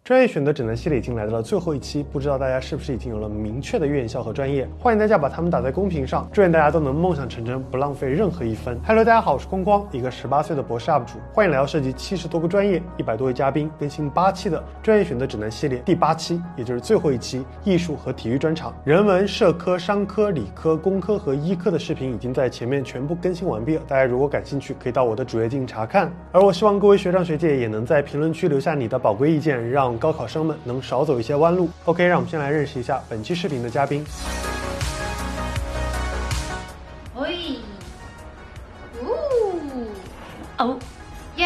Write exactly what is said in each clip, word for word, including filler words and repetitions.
专业选择指南系列已经来到了最后一期，不知道大家是不是已经有了明确的院校和专业？欢迎大家把它们打在公屏上，祝愿大家都能梦想成真，不浪费任何一分。Hello， 大家好，我是空光，一个十八岁的博士 U P 主，欢迎来到涉及七十多个专业、一百多位嘉宾、更新八期的专业选择指南系列第八期，也就是最后一期艺术和体育专场。人文、社科、商科、理科、工科和医科的视频已经在前面全部更新完毕了，大家如果感兴趣，可以到我的主页进行查看。而我希望各位学长学姐也能在评论区留下你的宝贵意见，让高考生们能少走一些弯路。 OK， 让我们先来认识一下本期视频的嘉宾。 喂，呜，哦，耶！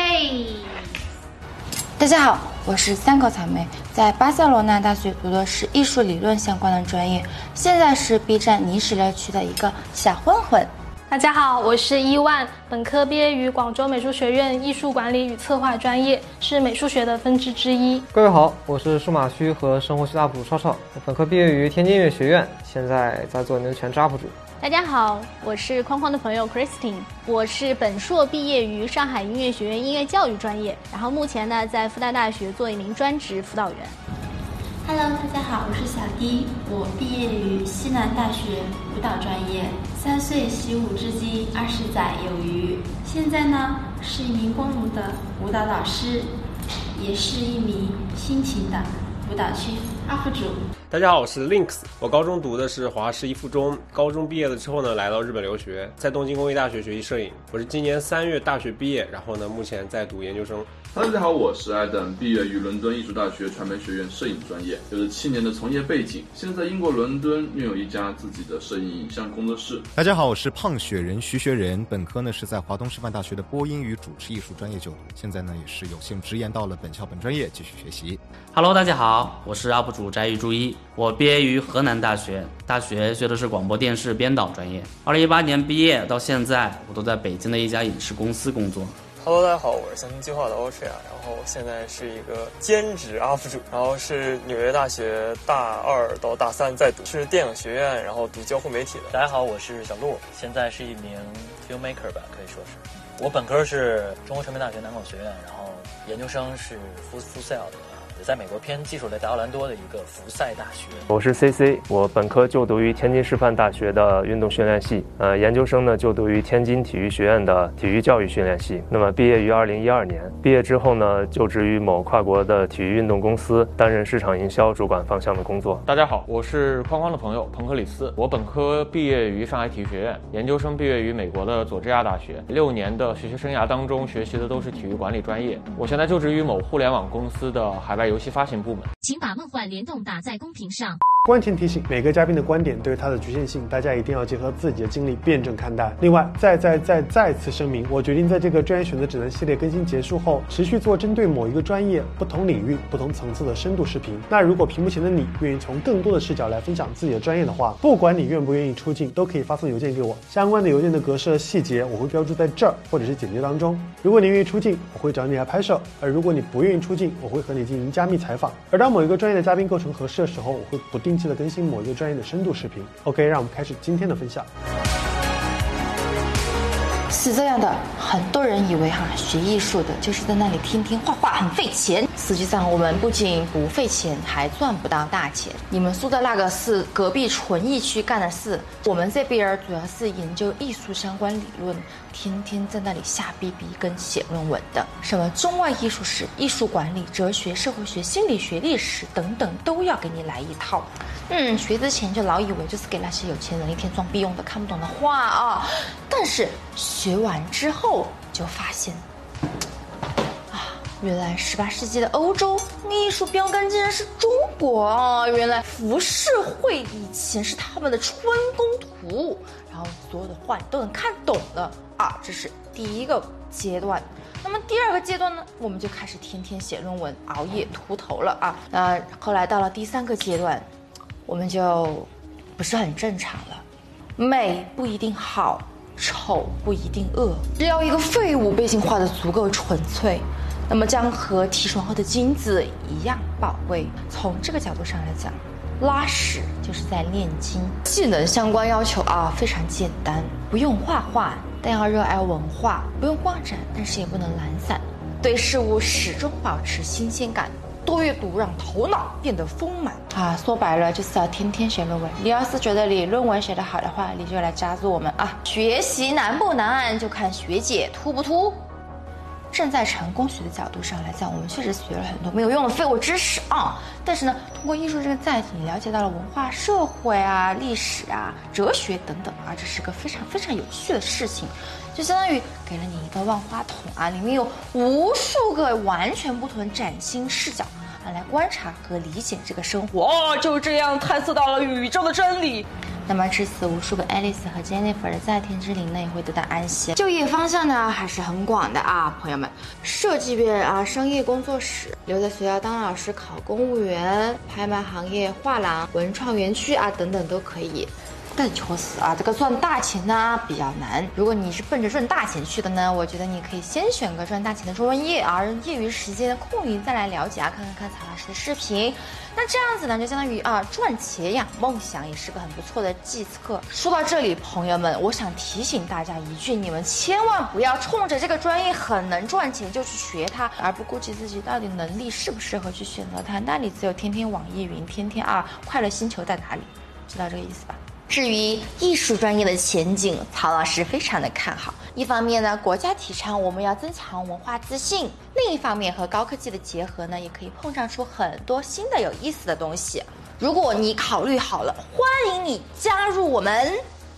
大家好，我是三口草莓，在巴塞罗那大学读的是艺术理论相关的专业，现在是 B 站泥石乐区的一个小混混。 大家好，我是伊万，本科毕业于广州美术学院艺术管理与策划专业，是美术学的分支之一。 各位好，我是数码虚和生活系 U P 主超超，本科毕业于天津音乐学院，现在在做牛全职 U P 主。 大家好，我是框框的朋友 Christine， 我是本硕毕业于上海音乐学院音乐教育专业，然后目前呢在复旦大学做一名专职辅导员。 Hello， 大家好，我是小 D， 我毕业于西南大学舞蹈专业，三岁习舞至今二十载有余。现在呢是一名光荣的舞蹈老师，也是一名辛勤的舞蹈区 U P 主。 大家好，我是 Links， 我高中读的是华师一附中，高中毕业了之后呢，来到日本留学，在东京工艺大学学习摄影。我是今年三月大学毕业，然后呢，目前在读研究生。 大家好，我是 Adam， 毕业于伦敦艺术大学传媒学院摄影专业，有着七年的从业背景，现在在英国伦敦拥有一家自己的摄影影像工作室。 大家好，我是胖雪人徐学仁，本科呢是在华东师范大学的播音与主持艺术专业就读，现在呢也是有幸直研到了本校本专业继续学习。 Hello， 大家好，我是 U P 主翟玉朱一，我毕业于河南大学，大学学的是广播电视编导专业。二零一八年毕业到现在，我都在北京的一家影视公司工作。 Hello， 大家好，我是相亲计划的 Austria， 然后现在是一个兼职 U P 主，然后是纽约大学大二到大三在读，是电影学院，然后读交互媒体的。 大家好，我是小陆，现在是一名 filmmaker 吧，可以说是。我本科是中国传媒大学南广学院，然后研究生是福福赛尔的。在美国偏技术类的奥兰多的一个福赛大学。 我是 C C， 我本科就读于天津师范大学的运动训练系，呃，研究生呢就读于天津体育学院的体育教育训练系。那么毕业于二零一二年，毕业之后呢，就职于某跨国的体育运动公司，担任市场营销主管方向的工作。 大家好，我是框框的朋友彭克里斯，我本科毕业于上海体育学院，研究生毕业于美国的佐治亚大学，六年的学习生涯当中学习的都是体育管理专业。我现在就职于某互联网公司的海外游戏发行部门。 请把梦幻联动打在公屏上。 关前提醒，每个嘉宾的观点都有它的局限性，大家一定要结合自己的经历辩证看待。另外，再再再再次声明，我决定在这个专业选择指南系列更新结束后，持续做针对某一个专业、不同领域、不同层次的深度视频。那如果屏幕前的你愿意从更多的视角来分享自己的专业的话，不管你愿不愿意出镜，都可以发送邮件给我，相关的邮件的格式和细节我会标注在这儿或者是简介当中。如果你愿意出镜，我会找你来拍摄；而如果你不愿意出镜，我会和你进行加密采访。而当某一个专业的嘉宾构成合适的时候，我会不定期的更新某一个专业的深度视频。 OK， 让我们开始今天的分享。 是这样的，很多人以为哈学艺术的就是在那里天天画画很费钱，实际上我们不仅不费钱，还赚不到大钱。你们说的那个是隔壁纯艺区干的事，我们这边主要是研究艺术相关理论，天天在那里瞎逼逼跟写论文的，什么中外艺术史、艺术管理、哲学、社会学、心理学、历史等等都要给你来一套。嗯，学之前就老以为就是给那些有钱人一天装逼用的，看不懂的话啊。但是学完之后就发现，啊，原来十八世纪的欧洲艺术标杆竟然是中国啊！原来浮世绘以前是他们的春宫图，然后所有的画你都能看懂了啊！这是第一个阶段。那么第二个阶段呢，我们就开始天天写论文，熬夜秃头了啊。那后来到了第三个阶段，我们就不是很正常了，美不一定好，丑不一定恶，只要一个废物背景画的足够纯粹，那么将和提纯后的金子一样宝贵。从这个角度上来讲，拉屎就是在炼金。技能相关要求啊非常简单，不用画画，但要热爱文化；不用画展，但是也不能懒散，对事物始终保持新鲜感。 多阅读让头脑变得丰满啊。说白了就是要天天写论文。你要是觉得你论文写得好的话，你就来加入我们啊。学习难不难，就看学姐秃不秃。站在成功学的角度上来讲，我们确实学了很多没有用的废物知识啊。但是呢，通过艺术这个载体，你了解到了文化、社会啊、历史啊、哲学等等啊，这是个非常非常有趣的事情。就相当于给了你一个万花筒啊，里面有无数个完全不同崭新视角啊，来观察和理解这个生活。哦，就这样探索到了宇宙的真理。那么至此，无数个 Alice 和 Jennifer 的在天之灵呢也会得到安息。就业方向呢还是很广的啊，朋友们，设计院啊、商业工作室、留在学校当老师、考公务员、拍卖行业、画廊、文创园区啊等等都可以。但确实啊，这个赚大钱呢比较难。如果你是奔着赚大钱去的呢，我觉得你可以先选个赚大钱的专业，而业余时间的空余再来了解啊，看看看曹老师的视频。那这样子呢，就相当于啊赚钱养梦想，也是个很不错的计策。说到这里，朋友们，我想提醒大家一句，你们千万不要冲着这个专业很能赚钱就去学它，而不顾及自己到底能力适不适合去选择它。那你只有天天网易云，天天啊快乐星球在哪里？知道这个意思吧？至于艺术专业的前景，曹老师非常的看好。一方面呢，国家提倡我们要增强文化自信；另一方面，和高科技的结合呢，也可以碰撞出很多新的有意思的东西。如果你考虑好了，欢迎你加入我们。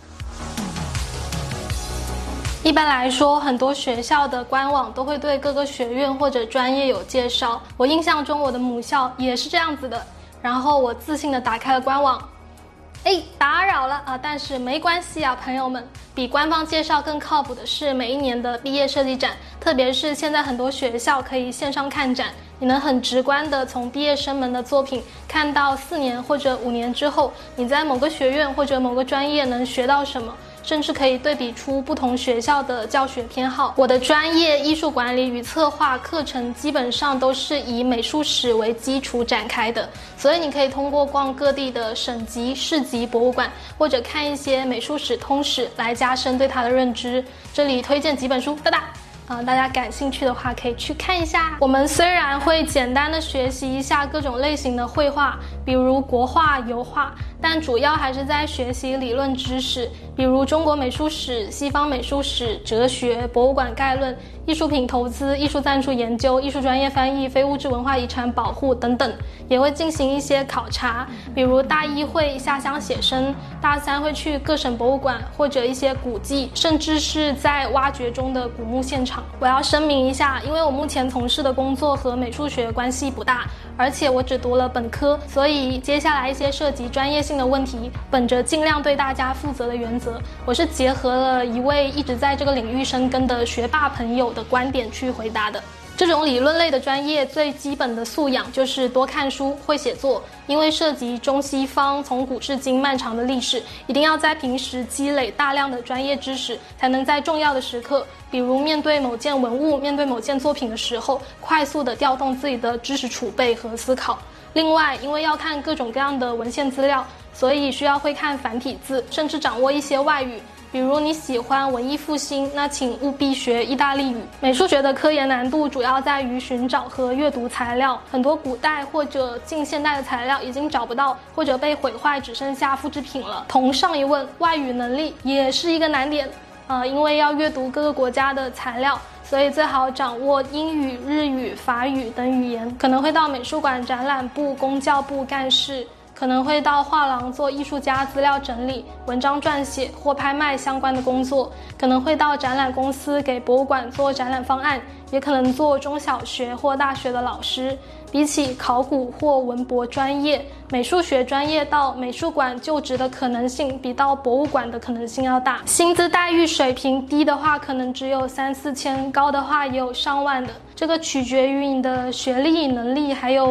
一般来说，很多学校的官网都会对各个学院或者专业有介绍。我印象中，我的母校也是这样子的。然后我自信地打开了官网。哎，打扰了啊！但是没关系啊，朋友们，比官方介绍更靠谱的是每一年的毕业设计展，特别是现在很多学校可以线上看展，你能很直观的从毕业生们的作品看到四年或者五年之后，你在某个学院或者某个专业能学到什么，甚至可以对比出不同学校的教学偏好。我的专业艺术管理与策划课程基本上都是以美术史为基础展开的，所以你可以通过逛各地的省级、市级博物馆，或者看一些美术史通史来加深对它的认知。这里推荐几本书，哒哒。呃，大家感兴趣的话可以去看一下。我们虽然会简单的学习一下各种类型的绘画，比如国画、油画，但主要还是在学习理论知识，比如中国美术史、西方美术史、哲学、博物馆概论、艺术品投资、艺术赞助研究、艺术专业翻译、非物质文化遗产保护等等。也会进行一些考察，比如大一会下乡写生，大三会去各省博物馆或者一些古迹，甚至是在挖掘中的古墓现场。我要声明一下，因为我目前从事的工作和美术学关系不大，而且我只读了本科，所以接下来一些涉及专业性的问题，本着尽量对大家负责的原则，我是结合了一位一直在这个领域深耕的学霸朋友的观点去回答的。这种理论类的专业最基本的素养就是多看书、会写作，因为涉及中西方从古至今漫长的历史，一定要在平时积累大量的专业知识，才能在重要的时刻，比如面对某件文物、面对某件作品的时候，快速地调动自己的知识储备和思考。另外，因为要看各种各样的文献资料，所以需要会看繁体字，甚至掌握一些外语。比如你喜欢文艺复兴，那请务必学意大利语。美术学的科研难度主要在于寻找和阅读材料，很多古代或者近现代的材料已经找不到，或者被毁坏，只剩下复制品了。同上一问，外语能力也是一个难点，呃，因为要阅读各个国家的材料，所以最好掌握英语、日语、法语等语言。可能会到美术馆展览部、公教部干事，可能会到画廊做艺术家资料整理、文章撰写或拍卖相关的工作，可能会到展览公司给博物馆做展览方案，也可能做中小学或大学的老师。比起考古或文博专业，美术学专业到美术馆就职的可能性比到博物馆的可能性要大。薪资待遇水平低的话可能只有三四千，高的话也有上万的，这个取决于你的学历、能力还有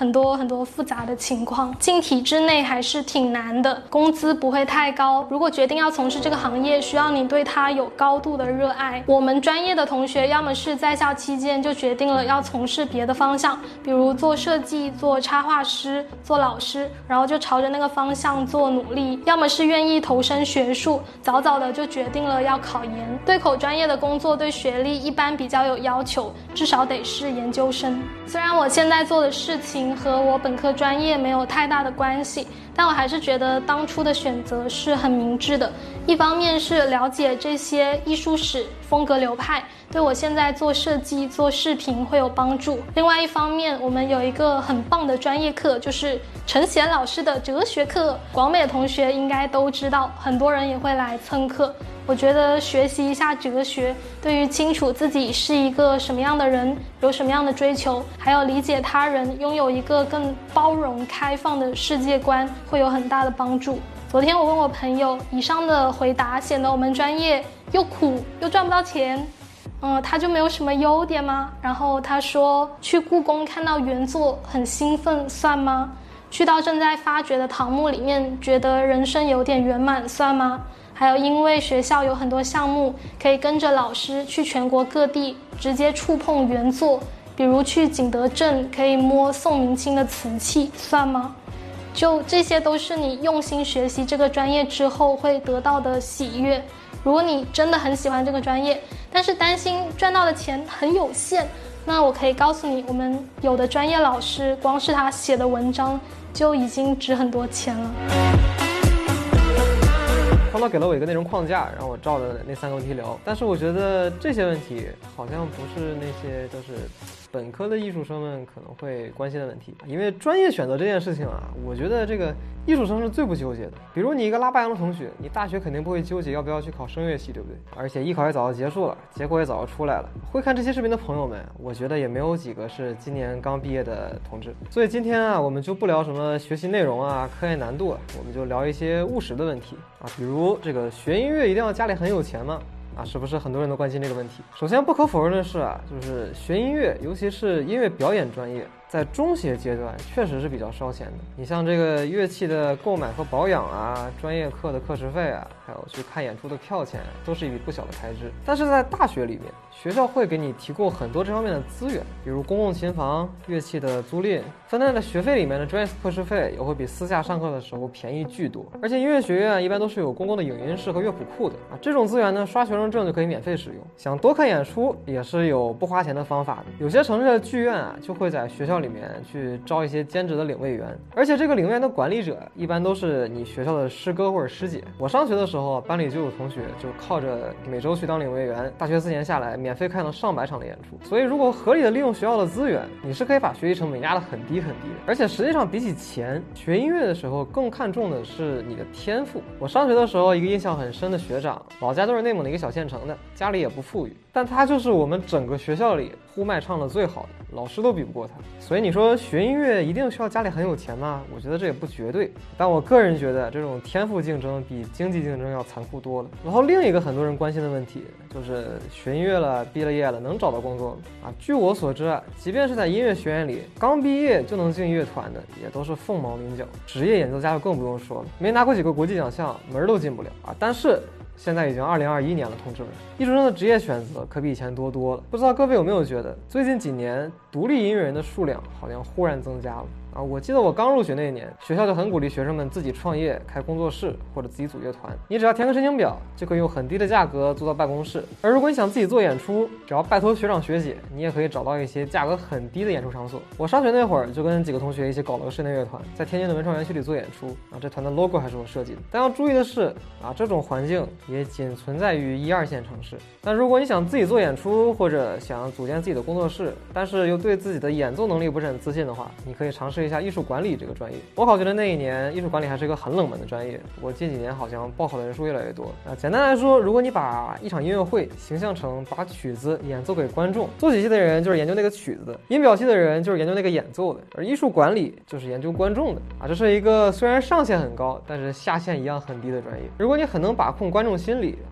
很多很多复杂的情况，进体制内还是挺难的，工资不会太高。如果决定要从事这个行业，需要你对它有高度的热爱。我们专业的同学要么是在校期间就决定了要从事别的方向，比如做设计、做插画师、做老师，然后就朝着那个方向做努力；要么是愿意投身学术，早早的就决定了要考研。对口专业的工作对学历一般比较有要求，至少得是研究生。虽然我现在做的事情和我本科专业没有太大的关系，但我还是觉得当初的选择是很明智的。一方面是了解这些艺术史、风格流派，对我现在做设计、做视频会有帮助。另外一方面，我们有一个很棒的专业课，就是陈贤老师的哲学课，广美的同学应该都知道，很多人也会来蹭课。我觉得学习一下哲学，对于清楚自己是一个什么样的人，有什么样的追求，还有理解他人，拥有一个更包容开放的世界观，会有很大的帮助。昨天我问我朋友，以上的回答显得我们专业又苦又赚不到钱，嗯，他就没有什么优点吗？然后他说，去故宫看到原作很兴奋算吗？去到正在发掘的唐墓里面觉得人生有点圆满算吗？还有因为学校有很多项目可以跟着老师去全国各地直接触碰原作，比如去景德镇可以摸宋明清的瓷器算吗？就这些都是你用心学习这个专业之后会得到的喜悦。如果你真的很喜欢这个专业，但是担心赚到的钱很有限，那我可以告诉你，我们有的专业老师光是他写的文章就已经值很多钱了。 创导给了我一个内容框架，让我照着那三个问题聊，但是我觉得这些问题好像不是那些就是本科的艺术生们可能会关心的问题，因为专业选择这件事情啊，我觉得这个艺术生是最不纠结的。比如你一个拉八阳的同学，你大学肯定不会纠结要不要去考声乐系，对不对？而且艺考也早就结束了，结果也早就出来了。会看这些视频的朋友们，我觉得也没有几个是今年刚毕业的同志。所以今天啊，我们就不聊什么学习内容啊、科研难度啊，我们就聊一些务实的问题啊，比如这个学音乐一定要家里很有钱吗？啊，是不是很多人都关心这个问题？首先不可否认的是啊，就是学音乐，尤其是音乐表演专业，在中学阶段确实是比较烧钱的。你像这个乐器的购买和保养啊，专业课的课时费啊，还有去看演出的票钱，都是一笔不小的开支。但是在大学里面，学校会给你提供很多这方面的资源，比如公共琴房、乐器的租赁，分担在学费里面的专业课时费也会比私下上课的时候便宜巨多。而且音乐学院一般都是有公共的影音室和乐谱库的啊，这种资源呢，刷学生证就可以免费使用。想多看演出也是有不花钱的方法的，有些城市的剧院啊，就会在学校里面去招一些兼职的领位员，而且这个领位员的管理者一般都是你学校的师哥或者师姐。我上学的时候，班里就有同学就靠着每周去当领位员，大学四年下来免费看了上百场的演出。所以如果合理的利用学校的资源，你是可以把学习成本压得很低很低的。而且实际上比起钱，学音乐的时候更看重的是你的天赋。我上学的时候，一个印象很深的学长，老家都是内蒙的一个小县城的，家里也不富裕，但他就是我们整个学校里呼麦唱的最好的，老师都比不过他。所以你说学音乐一定需要家里很有钱吗？我觉得这也不绝对，但我个人觉得这种天赋竞争比经济竞争要残酷多了。然后另一个很多人关心的问题就是学音乐了，毕了业了，能找到工作吗？啊，据我所知啊，即便是在音乐学院里刚毕业就能进乐团的，也都是凤毛麟角，职业演奏家就更不用说了，没拿过几个国际奖项，门都进不了啊。但是现在已经二零二一年了，同志们，艺术生的职业选择可比以前多多了。不知道各位有没有觉得，最近几年独立音乐人的数量好像忽然增加了啊！我记得我刚入学那一年，学校就很鼓励学生们自己创业、开工作室或者自己组乐团。你只要填个申请表，就可以用很低的价格租到办公室。而如果你想自己做演出，只要拜托学长学姐，你也可以找到一些价格很低的演出场所。我上学那会儿就跟几个同学一起搞了个室内乐团，在天津的文创园区里做演出啊。这团的 logo 还是我设计的。但要注意的是啊，这种环境也仅存在于一二线城市。但如果你想自己做演出，或者想组建自己的工作室，但是又对自己的演奏能力不是很自信的话，你可以尝试一下艺术管理这个专业。我考学的那一年，艺术管理还是一个很冷门的专业，我近几年好像报考的人数越来越多啊。简单来说，如果你把一场音乐会形象成把曲子演奏给观众，作曲系的人就是研究那个曲子的，音表系的人就是研究那个演奏的，而艺术管理就是研究观众的啊。这是一个虽然上限很高，但是下限一样很低的专业。如果你很能把控观众心理，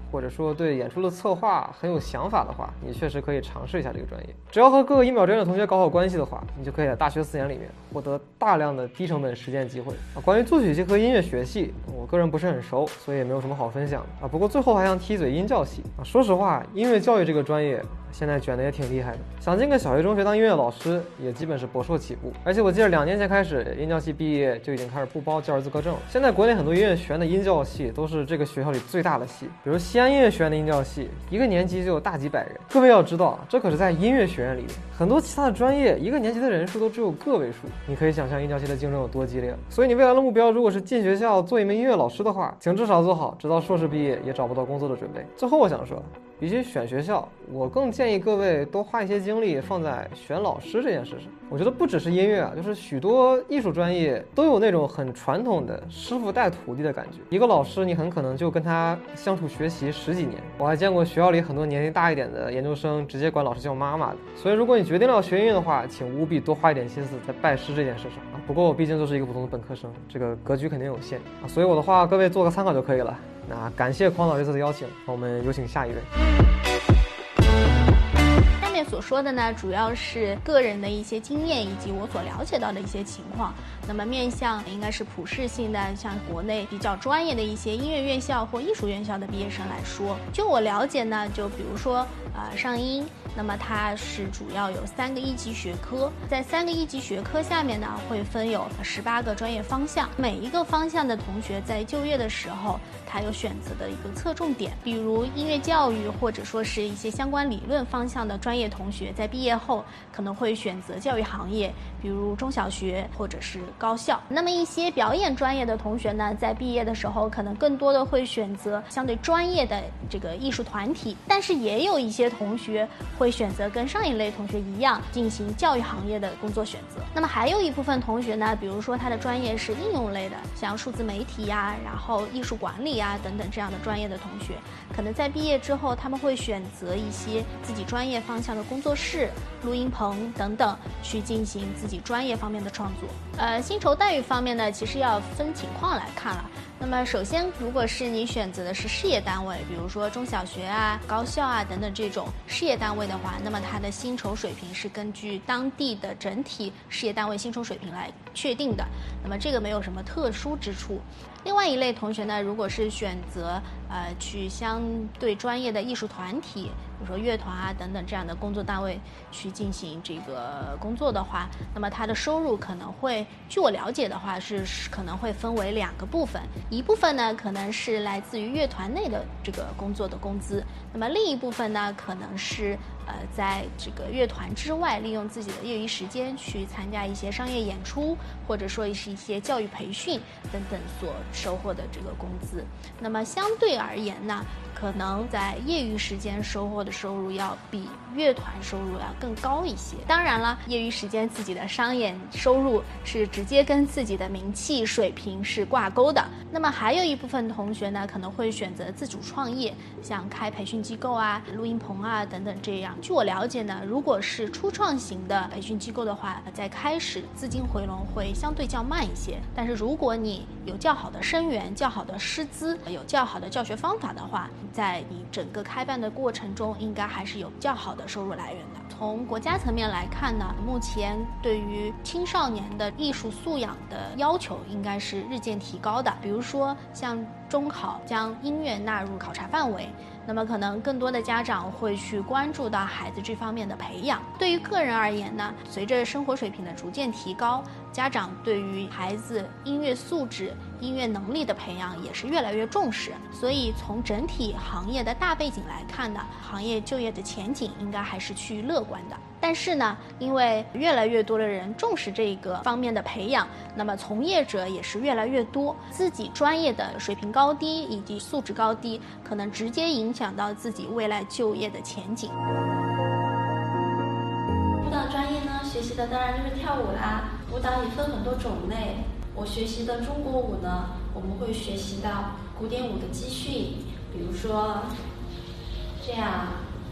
或者说对演出的策划很有想法的话，你确实可以尝试一下这个专业。只要和各个音表专业的同学搞好关系的话，你就可以在大学四年里面获得大量的低成本实践机会啊。关于作曲系和音乐学系，我个人不是很熟，所以也没有什么好分享的啊。不过最后还想提一嘴音教系啊，说实话，音乐教育这个专业现在卷的也挺厉害的，想进个小学中学当音乐老师也基本是薄弱起步。而且我记得两年前开始，音教系毕业就已经开始不包教师资格证了。现在国内很多音乐学院的音教系都是这个学校里最大的系，比如西安音乐学院的音教系，一个年级就有大几百人。各位要知道，这可是在音乐学院里，很多其他的专业一个年级的人数都只有个位数，你可以想象音教系的竞争有多激烈。所以你未来的目标如果是进学校做一名音乐老师的话，请至少做好直到硕士毕业也找不到工作的准备。最后我想说，与其选学校，我更建议各位多花一些精力放在选老师这件事上。我觉得不只是音乐啊，就是许多艺术专业都有那种很传统的师傅带徒弟的感觉。一个老师你很可能就跟他相处学习十几年，我还见过学校里很多年龄大一点的研究生直接管老师叫妈妈的。所以如果你决定了要学音乐的话，请务必多花一点心思在拜师这件事上啊。不过我毕竟就是一个普通的本科生，这个格局肯定有限啊，所以我的话各位做个参考就可以了。那感谢匡导这次的邀请，我们有请下一位。 下面所说的呢，主要是个人的一些经验以及我所了解到的一些情况。那么面向应该是普适性的，像国内比较专业的一些音乐院校或艺术院校的毕业生来说，就我了解呢，就比如说呃上音，那么它是主要有三个一级学科，在三个一级学科下面呢，会分有十八个专业方向，每一个方向的同学在就业的时候，他有选择的一个侧重点，比如音乐教育或者说是一些相关理论方向的专业同学，在毕业后可能会选择教育行业，比如中小学或者是高校。那么一些表演专业的同学呢，在毕业的时候可能更多的会选择相对专业的这个艺术团体，但是也有一些同学会选择跟上一类同学一样进行教育行业的工作选择。那么还有一部分同学呢，比如说他的专业是应用类的，像数字媒体呀、然后艺术管理啊等等这样的专业的同学，可能在毕业之后他们会选择一些自己专业方向的工作室、录音棚等等，去进行自己专业方面的创作。呃，薪酬待遇方面呢，其实要分情况来看了。那么首先，如果是你选择的是事业单位，比如说中小学啊、高校啊等等这种事业单位的话，那么它的薪酬水平是根据当地的整体事业单位薪酬水平来确定的，那么这个没有什么特殊之处。另外一类同学呢，如果是选择呃去相对专业的艺术团体，比如说乐团啊等等这样的工作单位去进行这个工作的话，那么他的收入可能会，据我了解的话是可能会分为两个部分，一部分呢可能是来自于乐团内的这个工作的工资，那么另一部分呢可能是呃在这个乐团之外，利用自己的业余时间去参加一些商业演出，或者说是一些教育培训等等所收获的这个工资。那么相对而言呢，可能在业余时间收获的收入要比乐团收入要更高一些。当然了，业余时间自己的商演收入是直接跟自己的名气水平是挂钩的。那么还有一部分同学呢，可能会选择自主创业，像开培训机构啊、录音棚啊等等这样。据我了解呢，如果是初创型的培训机构的话，在开始资金回笼会相对较慢一些，但是如果你有较好的生源、较好的师资、有较好的教学方法的话，在你整个开办的过程中，应该还是有较好的收入来源的。从国家层面来看呢，目前对于青少年的艺术素养的要求应该是日渐提高的。比如说像中考将音乐纳入考察范围，那么可能更多的家长会去关注到孩子这方面的培养。对于个人而言呢，随着生活水平的逐渐提高，家长对于孩子音乐素质、音乐能力的培养也是越来越重视。所以从整体行业的大背景来看呢，行业就业的前景应该还是趋于乐观的。但是呢，因为越来越多的人重视这个方面的培养，那么从业者也是越来越多，自己专业的水平高低以及素质高低，可能直接影响到自己未来就业的前景。 舞蹈专业呢，学习的当然就是跳舞啦。舞蹈也分很多种类，我学习的中国舞呢，我们会学习到古典舞的基训，比如说这样。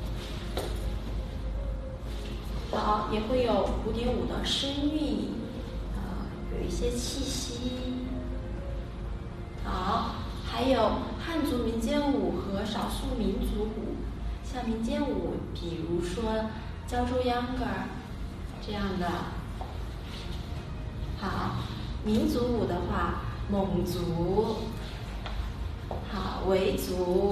好，也会有古典舞的声韵，啊、呃，有一些气息。好，还还有汉族民间舞和少数民族舞。像民间舞，比如说胶州秧歌这样的。好，民族舞的话，蒙族，好，维族，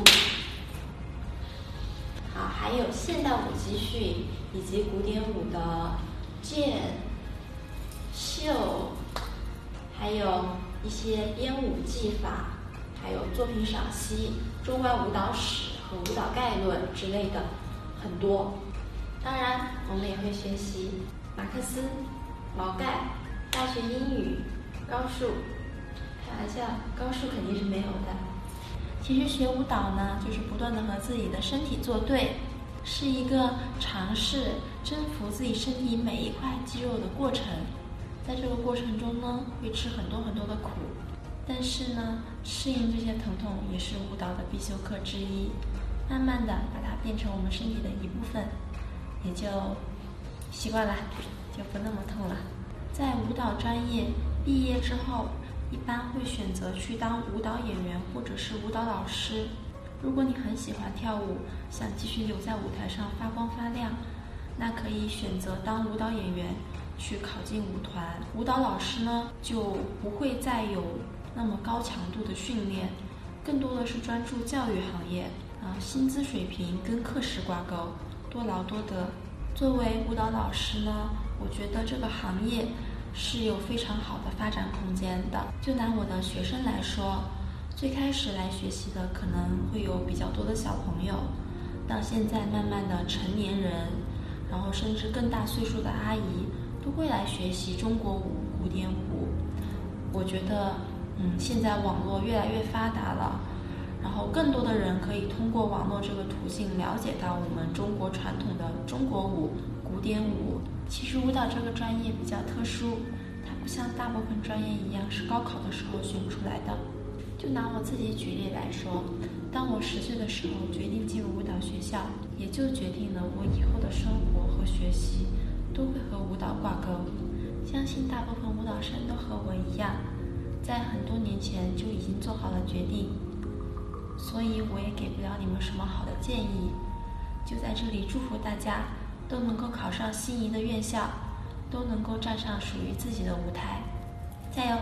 好，还有现代舞集训以及古典舞的剑、绣，还有一些编舞技法，还有作品赏析、中外舞蹈史和舞蹈概论之类的很多。当然，我们也会学习马克思、劳盖、大学英语、高数。开玩笑，高数肯定是没有的。其实学舞蹈呢，就是不断的和自己的身体作对，是一个尝试征服自己身体每一块肌肉的过程。在这个过程中呢，会吃很多很多的苦，但是呢，适应这些疼痛也是舞蹈的必修课之一。慢慢的把它变成我们身体的一部分，也就习惯了，就不那么痛了。在舞蹈专业毕业之后，一般会选择去当舞蹈演员或者是舞蹈老师。如果你很喜欢跳舞，想继续留在舞台上发光发亮，那可以选择当舞蹈演员，去考进舞团。舞蹈老师呢，就不会再有那么高强度的训练，更多的是专注教育行业啊，薪资水平跟课时挂钩，多劳多得。作为舞蹈老师呢，我觉得这个行业是有非常好的发展空间的。就拿我的学生来说，最开始来学习的可能会有比较多的小朋友，到现在慢慢的成年人，然后甚至更大岁数的阿姨都会来学习中国舞、古典舞。我觉得，嗯，现在网络越来越发达了，然后更多的人可以通过网络这个途径了解到我们中国传统的中国舞、古典舞。其实舞蹈这个专业比较特殊，它不像大部分专业一样是高考的时候选出来的。就拿我自己举例来说，当我十岁的时候决定进入舞蹈学校，也就决定了我以后的生活和学习都会和舞蹈挂钩。相信大部分舞蹈生都和我一样，在很多年前就已经做好了决定，所以我也给不了你们什么好的建议。就在这里祝福大家都能够考上心仪的院校，都能够站上属于自己的舞台，加油！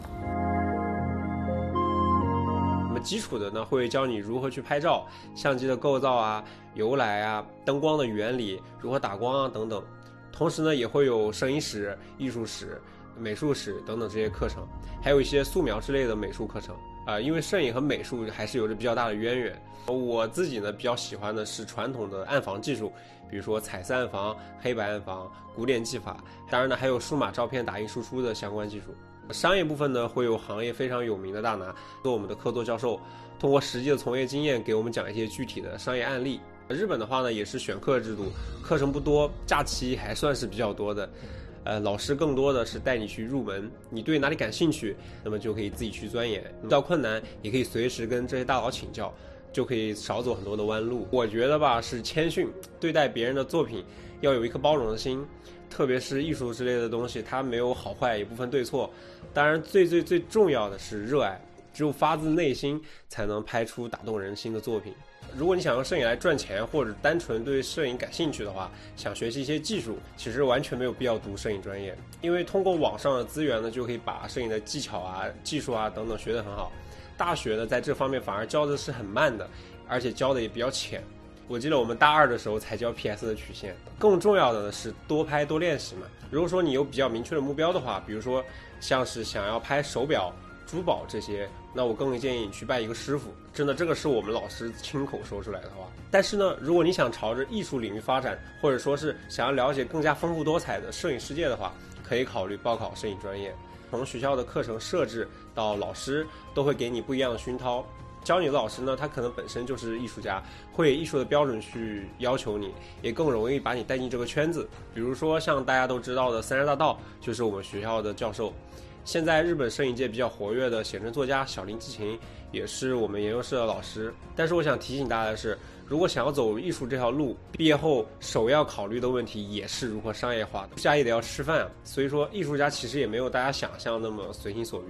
那么基础的呢，会教你如何去拍照，相机的构造啊、由来啊、灯光的原理、如何打光啊等等。同时呢，也会有摄影史、艺术史、美术史等等这些课程，还有一些素描之类的美术课程啊、呃。因为摄影和美术还是有着比较大的渊源。我自己呢比较喜欢的是传统的暗房技术，比如说彩色暗房、黑白暗房、古典技法，当然呢还有数码照片打印输出的相关技术。商业部分呢，会有行业非常有名的大拿做我们的客座教授，通过实际的从业经验给我们讲一些具体的商业案例。日本的话呢，也是选课制度，课程不多，假期还算是比较多的。呃，老师更多的是带你去入门，你对哪里感兴趣，那么就可以自己去钻研。遇到困难，也可以随时跟这些大佬请教，就可以少走很多的弯路。我觉得吧，是谦逊，对待别人的作品要有一颗包容的心，特别是艺术之类的东西，它没有好坏，也不分对错。当然，最最最重要的是热爱，只有发自内心，才能拍出打动人心的作品。如果你想用摄影来赚钱，或者单纯对摄影感兴趣的话，想学习一些技术，其实完全没有必要读摄影专业，因为通过网上的资源呢，就可以把摄影的技巧啊、技术啊等等学得很好。大学呢，在这方面反而教的是很慢的，而且教的也比较浅。我记得我们大二的时候才教 P S 的曲线。更重要的呢是多拍多练习嘛。如果说你有比较明确的目标的话，比如说像是想要拍手表、珠宝这些，那我更建议你去拜一个师傅。真的，这个是我们老师亲口说出来的话。但是呢，如果你想朝着艺术领域发展，或者说是想要了解更加丰富多彩的摄影世界的话，可以考虑报考摄影专业。从学校的课程设置到老师都会给你不一样的熏陶。教你的老师呢，他可能本身就是艺术家，会以艺术的标准去要求你，也更容易把你带进这个圈子。比如说像大家都知道的三山大道，就是我们学校的教授。现在日本摄影界比较活跃的写真作家小林纪晴也是我们研究室的老师。但是我想提醒大家的是，如果想要走艺术这条路，毕业后首要考虑的问题也是如何商业化的。艺术家也得要吃饭，所以说艺术家其实也没有大家想象那么随心所欲。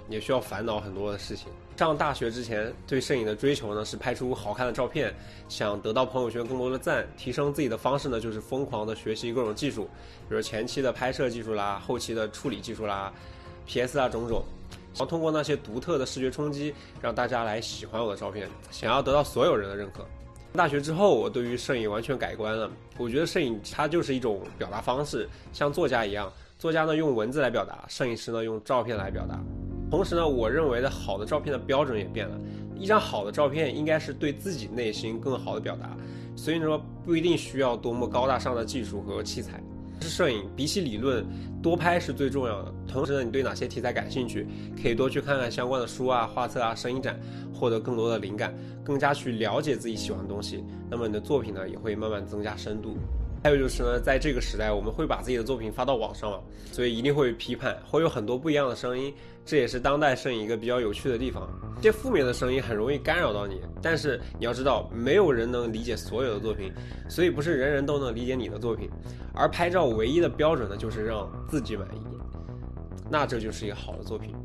也需要烦恼很多的事情。上大学之前对摄影的追求呢是拍出好看的照片，想得到朋友圈更多的赞，提升自己的方式呢就是疯狂的学习各种技术，比如前期的拍摄技术啦，后期的处理技术啦， P S 啊种种，想通过那些独特的视觉冲击让大家来喜欢我的照片，想要得到所有人的认可。大学之后我对于摄影完全改观了，我觉得摄影它就是一种表达方式，像作家一样，作家呢用文字来表达，摄影师呢用照片来表达。同时呢，我认为的好的照片的标准也变了，一张好的照片应该是对自己内心更好的表达，所以说不一定需要多么高大上的技术和器材。是摄影比起理论，多拍是最重要的。同时呢，你对哪些题材感兴趣，可以多去看看相关的书啊、画册啊、摄影展，获得更多的灵感，更加去了解自己喜欢的东西。那么你的作品呢，也会慢慢增加深度。还有就是呢，在这个时代，我们会把自己的作品发到网上嘛，所以一定会批判，会有很多不一样的声音，这也是当代摄影一个比较有趣的地方。这些负面的声音很容易干扰到你，但是你要知道，没有人能理解所有的作品，所以不是人人都能理解你的作品。而拍照唯一的标准呢，就是让自己满意，那这就是一个好的作品。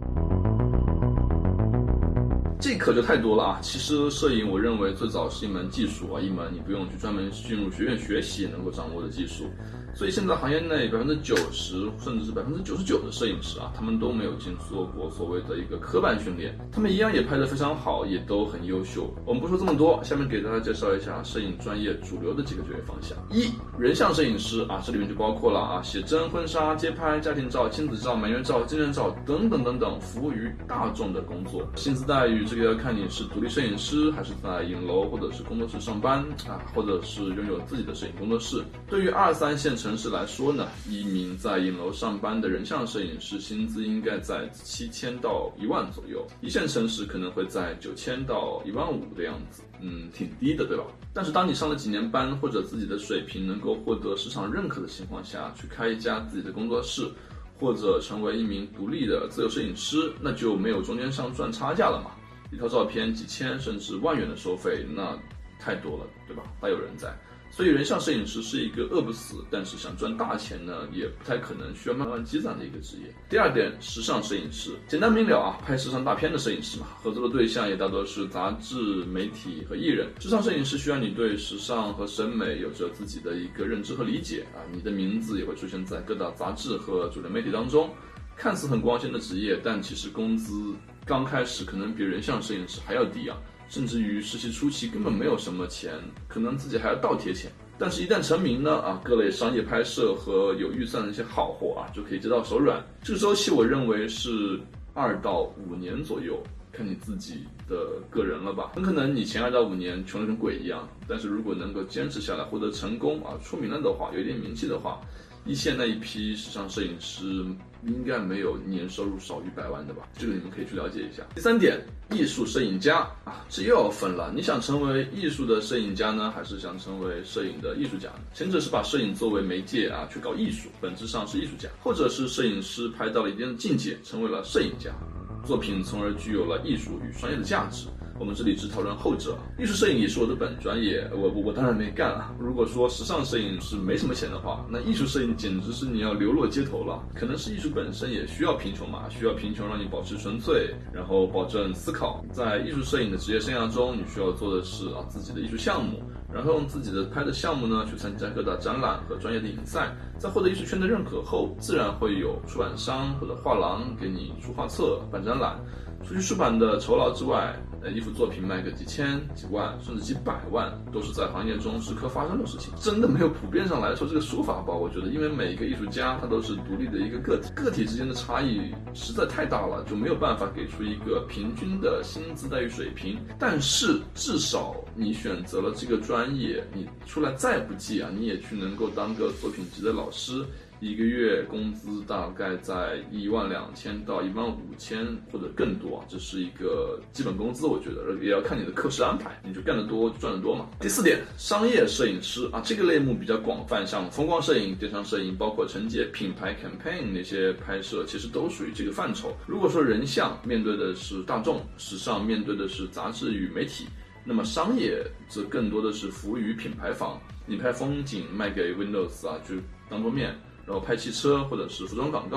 这可就太多了啊！其实摄影，我认为最早是一门技术啊，一门你不用去专门进入学院学习也能够掌握的技术。所以现在行业内百分之九十甚至是百分之九十九的摄影师啊，他们都没有经受过所谓的一个科班训练，他们一样也拍得非常好，也都很优秀。我们不说这么多，下面给大家介绍一下摄影专业主流的几个就业方向。一、人像摄影师啊，这里面就包括了啊写真、婚纱、街拍、家庭照、亲子照、满月照、纪念照等等等等，服务于大众的工作。薪资待遇这个要看你是独立摄影师，还是在影楼或者是工作室上班啊，或者是拥有自己的摄影工作室。对于二三线城市来说呢，一名在影楼上班的人像摄影师薪资应该在七千到一万左右，一线城市可能会在九千到一万五的样子，嗯，挺低的，对吧？但是当你上了几年班，或者自己的水平能够获得市场认可的情况下，去开一家自己的工作室，或者成为一名独立的自由摄影师，那就没有中间商赚差价了嘛。一套照片几千甚至万元的收费，那太多了，对吧？大有人在。所以人像摄影师是一个饿不死，但是想赚大钱呢，也不太可能，需要慢慢积攒的一个职业。第二点，时尚摄影师，简单明了啊，拍时尚大片的摄影师嘛，合作的对象也大多是杂志、媒体和艺人。时尚摄影师需要你对时尚和审美有着自己的一个认知和理解啊，你的名字也会出现在各大杂志和主流媒体当中。看似很光鲜的职业，但其实工资刚开始可能比人像摄影师还要低啊。甚至于实习初期根本没有什么钱，可能自己还要倒贴钱。但是一旦成名呢，啊，各类商业拍摄和有预算的一些好货啊，就可以接到手软。这个周期我认为是二到五年左右，看你自己的个人了吧。很可能你前二到五年穷得跟鬼一样，但是如果能够坚持下来，获得成功啊，出名了的话，有一点名气的话，一线那一批时尚摄影师应该没有年收入少于百万的吧，这个你们可以去了解一下。第三点，艺术摄影家啊，这又要分了，你想成为艺术的摄影家呢，还是想成为摄影的艺术家呢？前者是把摄影作为媒介啊去搞艺术，本质上是艺术家；后者是摄影师拍到了一定的境界，成为了摄影家，作品从而具有了艺术与商业的价值。我们这里只讨论后者，艺术摄影也是我的本专业，我我我当然没干啊。如果说时尚摄影是没什么钱的话，那艺术摄影简直是你要流落街头了。可能是艺术本身也需要贫穷嘛，需要贫穷让你保持纯粹，然后保证思考。在艺术摄影的职业生涯中，你需要做的是啊自己的艺术项目，然后用自己的拍的项目呢去参加各大展览和专业的比赛，在获得艺术圈的认可后，自然会有出版商或者画廊给你出画册、办展览。除去出版的酬劳之外，呃，艺术作品卖个几千、几万甚至几百万，都是在行业中时刻发生的事情。真的没有普遍上来说这个说法吧？我觉得，因为每一个艺术家他都是独立的一个个体，个体之间的差异实在太大了，就没有办法给出一个平均的薪资待遇水平。但是至少你选择了这个专业，你出来再不济啊，你也去能够当个作品集的老师。一个月工资大概在一万两千到一万五千或者更多，这是一个基本工资，我觉得也要看你的课时安排，你就干得多赚得多嘛。第四点，商业摄影师啊，这个类目比较广泛，像风光摄影、电商摄影，包括承接品牌 campaign 那些拍摄，其实都属于这个范畴。如果说人像面对的是大众，时尚面对的是杂志与媒体，那么商业则更多的是服务于品牌方。你拍风景卖给 Windows 啊，就当桌面。然后拍汽车或者是服装广告，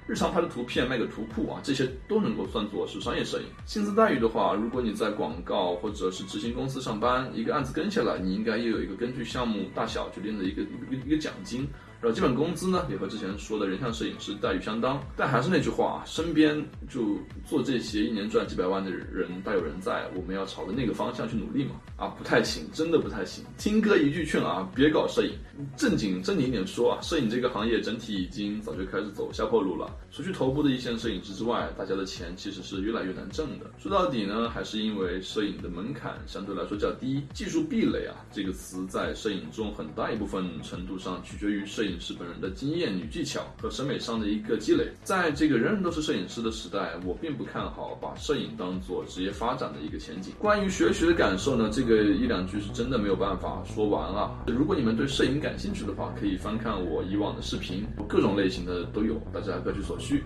日常拍的图片卖给图库啊，这些都能够算作是商业摄影。薪资待遇的话，如果你在广告或者是执行公司上班，一个案子跟下来，你应该也有一个根据项目大小决定的一个一个一个奖金。然后基本工资呢，也和之前说的人像摄影师待遇相当。但还是那句话，身边就做这些一年赚几百万的人大有人在，我们要朝着那个方向去努力嘛？啊，不太行，真的不太行。听哥一句劝啊，别搞摄影。正经正经一点说啊，摄影这个行业整体已经早就开始走下坡路了。除去头部的一线摄影师之外，大家的钱其实是越来越难挣的。说到底呢，还是因为摄影的门槛相对来说较低，技术壁垒啊这个词在摄影中很大一部分程度上取决于摄影师本人的经验与技巧和审美上的一个积累。在这个人人都是摄影师的时代，我并不看好把摄影当作职业发展的一个前景。关于学学的感受呢，这个一两句是真的没有办法说完啊。如果你们对摄影感兴趣的话，可以翻看我以往的视频，各种类型的都有，大家各取所需。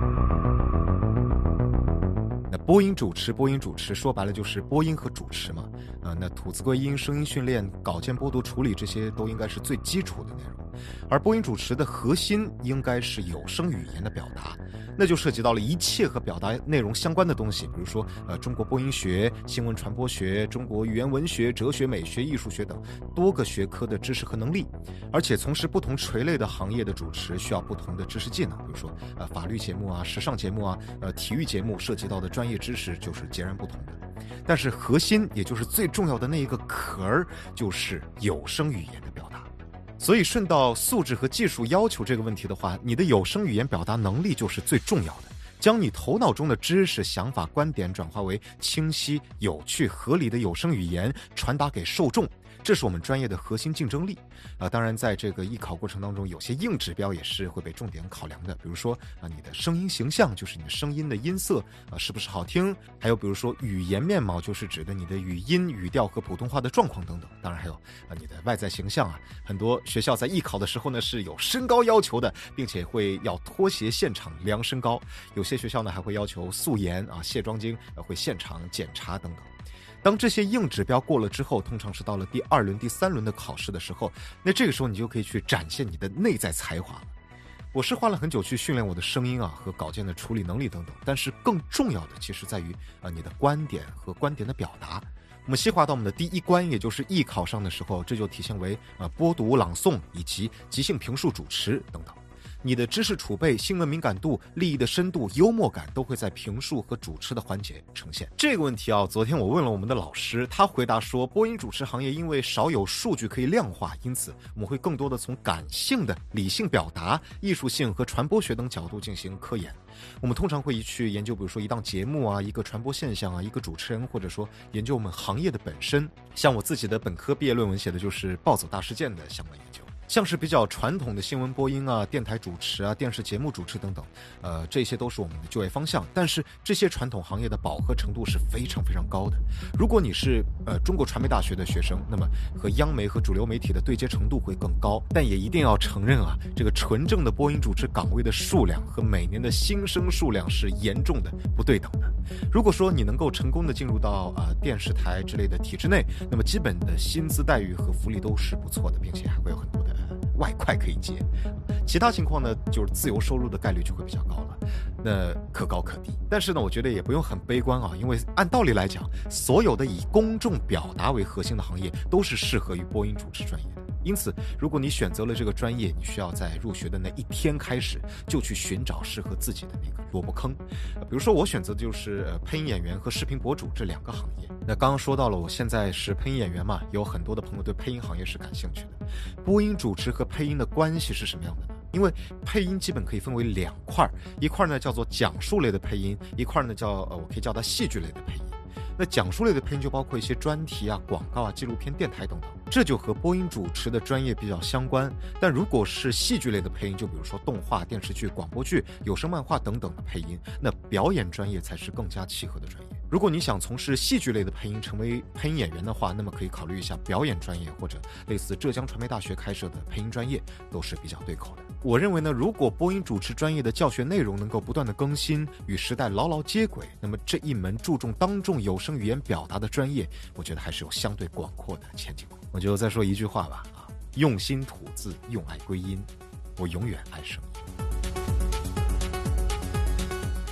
那播音主持，播音主持说白了就是播音和主持嘛。呃，那吐字归音、声音训练、稿件播读处理，这些都应该是最基础的内容。而播音主持的核心应该是有声语言的表达，那就涉及到了一切和表达内容相关的东西，比如说呃中国播音学、新闻传播学、中国语言文学、哲学、美学、艺术学等多个学科的知识和能力。而且从事不同垂类的行业的主持需要不同的知识技能，比如说呃法律节目啊、时尚节目啊、呃体育节目涉及到的专业知识就是截然不同的。但是核心也就是最重要的那一个壳儿，就是有声语言的表达。所以顺到素质和技术要求这个问题的话，你的有声语言表达能力就是最重要的。将你头脑中的知识、想法、观点转化为清晰、有趣、合理的有声语言，传达给受众，这是我们专业的核心竞争力。啊，当然在这个艺考过程当中，有些硬指标也是会被重点考量的，比如说啊，你的声音形象，就是你的声音的音色啊，是不是好听？还有比如说语言面貌，就是指的你的语音、语调和普通话的状况等等。当然还有啊，你的外在形象啊，很多学校在艺考的时候呢是有身高要求的，并且会要脱鞋现场量身高。有些学校呢还会要求素颜啊，卸妆巾会现场检查等等。当这些硬指标过了之后，通常是到了第二轮、第三轮的考试的时候，那这个时候你就可以去展现你的内在才华了。我是花了很久去训练我的声音啊和稿件的处理能力等等，但是更重要的其实在于啊你的观点和观点的表达。我们细化到我们的第一关，也就是艺考上的时候，这就体现为啊播读、朗诵以及即兴评述、主持等等。你的知识储备、新闻敏感度、利益的深度、幽默感都会在评述和主持的环节呈现。这个问题啊，昨天我问了我们的老师，他回答说，播音主持行业因为少有数据可以量化，因此我们会更多的从感性的理性表达、艺术性和传播学等角度进行科研。我们通常会去研究，比如说一档节目啊，一个传播现象啊，一个主持人，或者说研究我们行业的本身。像我自己的本科毕业论文写的就是暴走大事件的相关研究。像是比较传统的新闻播音啊、电台主持啊、电视节目主持等等，呃，这些都是我们的就业方向。但是这些传统行业的饱和程度是非常非常高的。如果你是呃中国传媒大学的学生，那么和央媒和主流媒体的对接程度会更高。但也一定要承认啊，这个纯正的播音主持岗位的数量和每年的新生数量是严重的不对等的。如果说你能够成功的进入到呃电视台之类的体制内，那么基本的薪资待遇和福利都是不错的，并且还会有很多的外快可以接。其他情况呢，就是自由收入的概率就会比较高了，那可高可低。但是呢，我觉得也不用很悲观啊，因为按道理来讲，所有的以公众表达为核心的行业都是适合于播音主持专业的。因此，如果你选择了这个专业，你需要在入学的那一天开始就去寻找适合自己的那个萝卜坑。呃、比如说我选择的就是呃配音演员和视频博主这两个行业。那刚刚说到了，我现在是配音演员嘛，有很多的朋友对配音行业是感兴趣的。播音主持和配音的关系是什么样的呢？因为配音基本可以分为两块，一块呢叫做讲述类的配音，一块呢叫呃我可以叫它戏剧类的配音。那讲述类的配音就包括一些专题啊、广告啊、纪录片、电台等等，这就和播音主持的专业比较相关。但如果是戏剧类的配音，就比如说动画、电视剧、广播剧、有声漫画等等的配音，那表演专业才是更加契合的专业。如果你想从事戏剧类的配音，成为配音演员的话，那么可以考虑一下表演专业，或者类似浙江传媒大学开设的配音专业，都是比较对口的。我认为呢，如果播音主持专业的教学内容能够不断的更新，与时代牢牢接轨，那么这一门注重当众有声语言表达的专业，我觉得还是有相对广阔的前景。我就再说一句话吧，啊，用心吐字，用爱归音，我永远爱声音。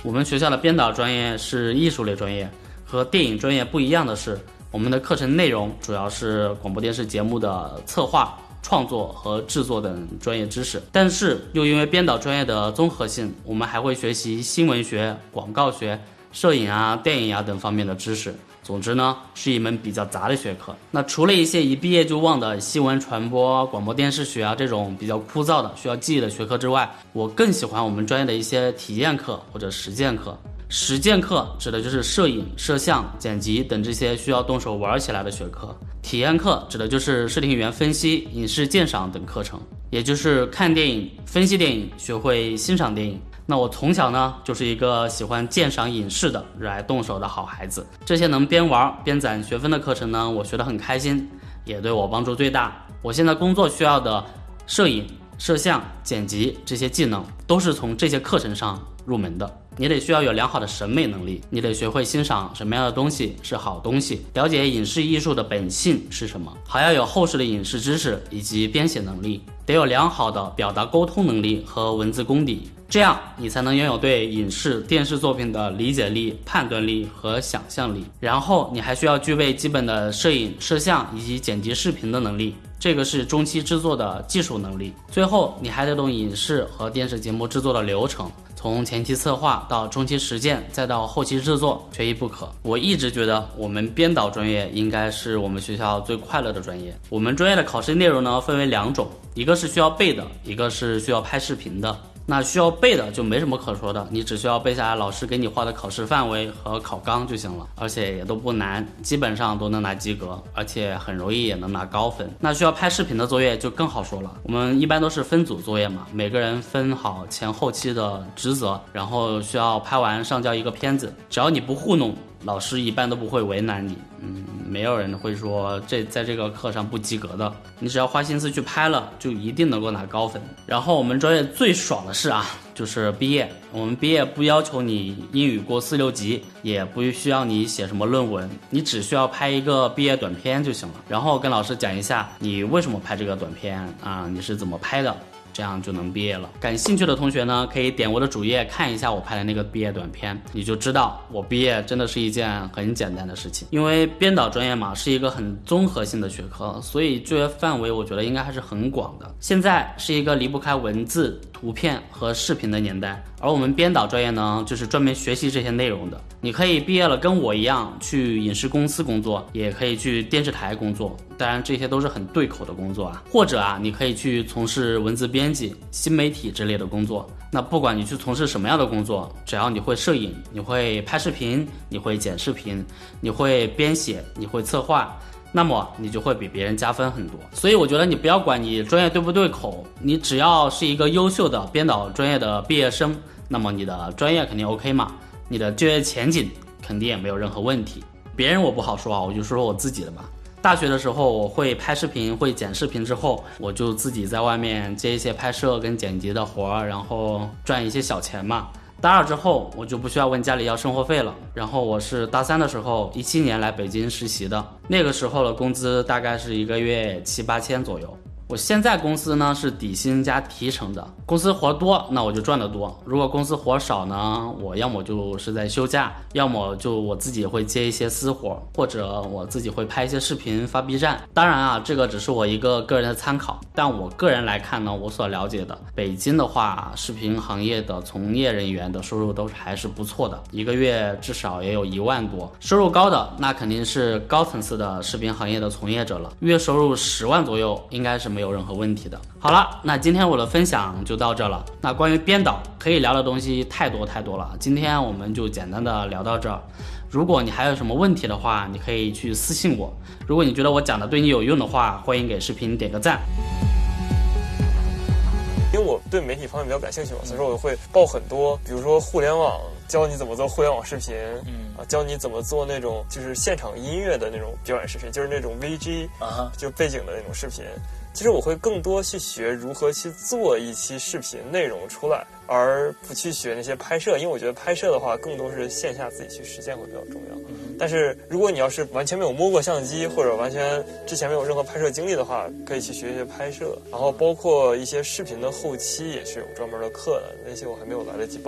我们学校的编导专业是艺术类专业，和电影专业不一样的是，我们的课程内容主要是广播电视节目的策划、创作和制作等专业知识，但是又因为编导专业的综合性，我们还会学习新闻学、广告学、摄影啊、电影啊等方面的知识。总之呢，是一门比较杂的学科。那除了一些一毕业就忘的新闻传播、广播电视学啊这种比较枯燥的需要记忆的学科之外，我更喜欢我们专业的一些体验课或者实践课。实践课指的就是摄影、摄像、剪辑等这些需要动手玩起来的学科，体验课指的就是视听语言分析、影视鉴赏等课程，也就是看电影、分析电影，学会欣赏电影。那我从小呢就是一个喜欢鉴赏影视的、热爱动手的好孩子，这些能边玩边攒学分的课程呢，我学得很开心，也对我帮助最大。我现在工作需要的摄影、摄像、剪辑这些技能，都是从这些课程上入门的。你得需要有良好的审美能力，你得学会欣赏什么样的东西是好东西，了解影视艺术的本性是什么，还要有厚实的影视知识以及编写能力，得有良好的表达沟通能力和文字功底，这样你才能拥有对影视、电视作品的理解力、判断力和想象力。然后你还需要具备基本的摄影、摄像以及剪辑视频的能力，这个是中期制作的技术能力。最后你还得懂影视和电视节目制作的流程，从前期策划到中期实践再到后期制作，缺一不可。我一直觉得我们编导专业应该是我们学校最快乐的专业。我们专业的考试内容呢分为两种，一个是需要背的，一个是需要拍视频的。那需要背的就没什么可说的，你只需要背下来老师给你画的考试范围和考纲就行了，而且也都不难，基本上都能拿及格，而且很容易也能拿高分。那需要拍视频的作业就更好说了，我们一般都是分组作业嘛，每个人分好前后期的职责，然后需要拍完上交一个片子，只要你不糊弄，老师一般都不会为难你，嗯，没有人会说这在这个课上不及格的，你只要花心思去拍了，就一定能够拿高分。然后我们专业最爽的事啊，就是毕业。我们毕业不要求你英语过四六级，也不需要你写什么论文，你只需要拍一个毕业短片就行了，然后跟老师讲一下你为什么拍这个短片啊，你是怎么拍的，这样就能毕业了。感兴趣的同学呢，可以点我的主页看一下我拍的那个毕业短片，你就知道我毕业真的是一件很简单的事情。因为编导专业嘛，是一个很综合性的学科，所以就业范围我觉得应该还是很广的。现在是一个离不开文字、图片和视频的年代，而我们编导专业呢，就是专门学习这些内容的。你可以毕业了跟我一样去影视公司工作，也可以去电视台工作，当然这些都是很对口的工作啊。或者啊，你可以去从事文字编辑、新媒体之类的工作。那不管你去从事什么样的工作，只要你会摄影，你会拍视频，你会剪视频，你会编写，你会策划，那么你就会比别人加分很多。所以我觉得你不要管你专业对不对口，你只要是一个优秀的编导专业的毕业生，那么你的专业肯定 OK 嘛，你的就业前景肯定也没有任何问题。别人我不好说啊，我就说说我自己的吧。大学的时候我会拍视频，会剪视频之后，我就自己在外面接一些拍摄跟剪辑的活，然后赚一些小钱嘛。大二之后我就不需要问家里要生活费了，然后我是大三的时候一七年来北京实习的，那个时候的工资大概是一个月七八千左右。我现在公司呢是底薪加提成的，公司活多那我就赚得多，如果公司活少呢，我要么就是在休假，要么就我自己会接一些私活，或者我自己会拍一些视频发 B 站。当然啊，这个只是我一个个人的参考，但我个人来看呢，我所了解的北京的话，视频行业的从业人员的收入都还是不错的，一个月至少也有一万多。收入高的那肯定是高层次的视频行业的从业者了，月收入十万左右应该是没有任何问题的。好了，那今天我的分享就到这了。那关于编导可以聊的东西太多太多了，今天我们就简单的聊到这儿。如果你还有什么问题的话，你可以去私信我。如果你觉得我讲的对你有用的话，欢迎给视频点个赞。 因为我对媒体方面比较感兴趣嘛，所以说我会报很多，比如说互联网，教你怎么做互联网视频，嗯啊，教你怎么做那种就是现场音乐的那种表演视频，就是那种 V G 啊，就背景的那种视频。其实我会更多去学如何去做一期视频内容出来，而不去学那些拍摄，因为我觉得拍摄的话更多是线下自己去实践会比较重要。但是如果你要是完全没有摸过相机，或者完全之前没有任何拍摄经历的话，可以去学一些拍摄，然后包括一些视频的后期也是有专门的课的，那些我还没有来得及报。嗯，